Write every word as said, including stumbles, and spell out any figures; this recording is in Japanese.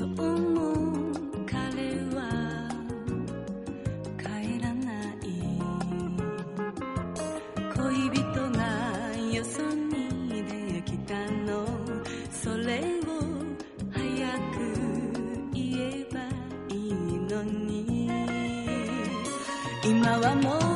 今日も彼は帰らない。恋人がよそにできたの、それを早く言えばいいのに。今はもう